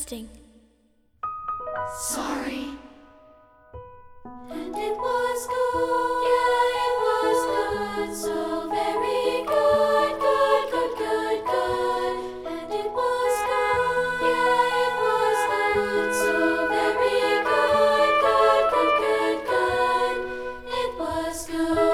Testing. Sorry. And it was good. Yeah, it was good. So very good, good, good, good, good. And it was good. Yeah, it was good. So very good, good, good, good, good. It was good.